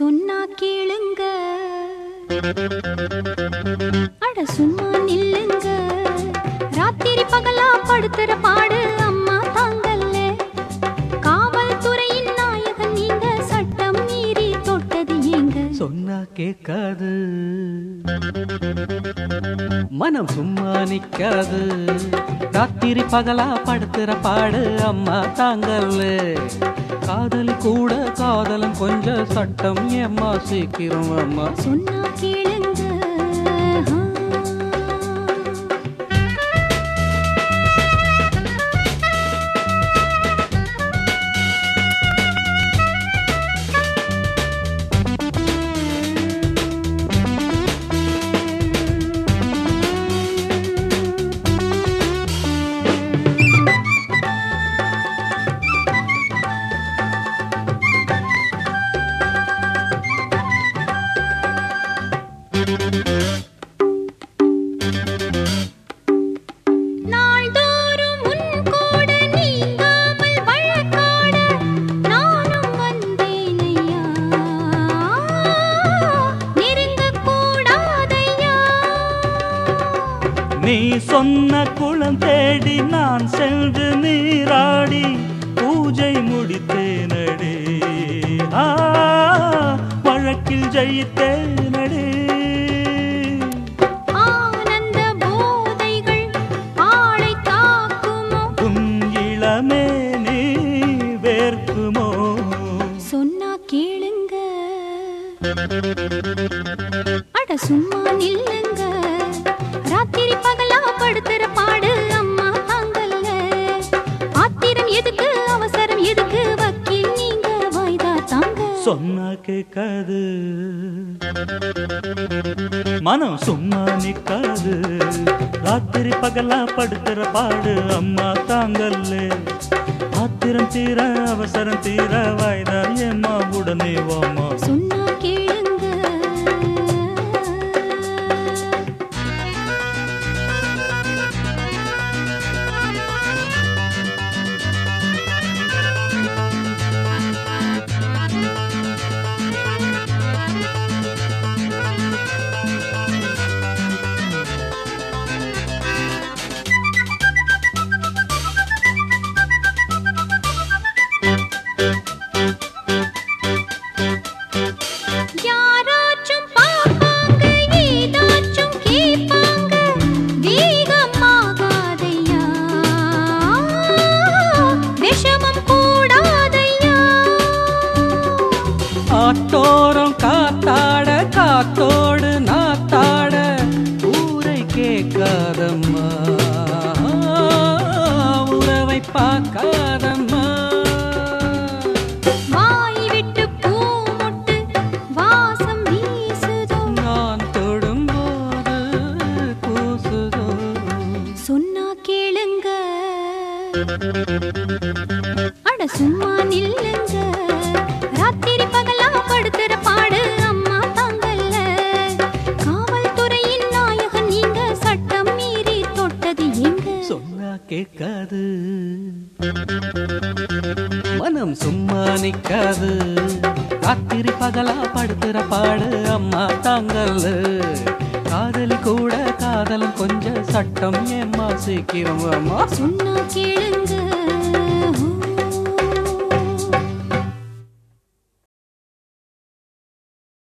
சொன்னா கேளுங்க, அட சும்மா நில்லுங்க. ராத்திரி பகலா படுத்துற பாடு அம்மா தாங்கல்ல. காவல்துறையின் நாயகன் நீங்க, சட்டம் மீறி தொட்டது ஏங்க. சொன்னா கேட்காது, மனம் சும்மா நிக்காது. ராத்திரி பகலா படுத்துற பாடு அம்மா தாங்கல்ல. காதலி கூட காதலன் கொஞ்சம் சட்டம் ஏம்மா சீக்கிரம் அம்மா. சொன்னா கேளுங்க. நீ சொன்ன குளம் தேடி நான் சென்று நீராடி பூஜை முடித்தேனடே. வழக்கில் ஜெயித்தேனடே. ஆனந்த போதைகள் ஆளை தாக்குமோ, உன் இளமே நீ வேர்க்குமோ. சொன்னா கேளுங்க, அட சும்மா நில்லுங்க. ராத்திரி பகலா படுத்துற பாடு அம்மா தாங்கல்ல. ஆத்திரம் எதுக்கு, அவசரம் எதுக்கு, வக்கீல் நீங்க வாய்தா தாங்க. சொன்னா கேட்காது, மனம் சும்மா நிக்காது. ராத்திரி பகலா படுத்துற பாடு அம்மா தாங்கல்ல. ஆத்திரம் தீர அவசரம் தீர வாய்தா ஏம்மா உடனே வாமா. சொன்னா கேளுங்க. ஆட்டோரம் காத்தாட காத்தோடு நாத்தாட ஊரை கேட்காதம்மா, உறவை பார்க்காதம்மா. வாய் விட்டு பூ மொட்டு வாசம் வீசுதோ, நான் தொடும்போது கூசுதோ. சொன்னா கேளுங்க, அட சும்மா நில்லுங்க. ராத்திரி பகலா படுத்துற பாடு அம்மா தாங்கல்ல. காவல்துறையின் நாயகன் நீங்க, சட்டம் மீறி தொட்டது ஏங்க. சொன்னா கேட்காது, மனம் சும்மா நிக்காது. ராத்திரி பகலா படுத்துற பாடு அம்மா தாங்கல்ல. காதலி கூட காதலன் கொஞ்சம் சட்டம் ஏம்மா சீக்கிரம் அம்மா. சொன்னா கேளுங்க.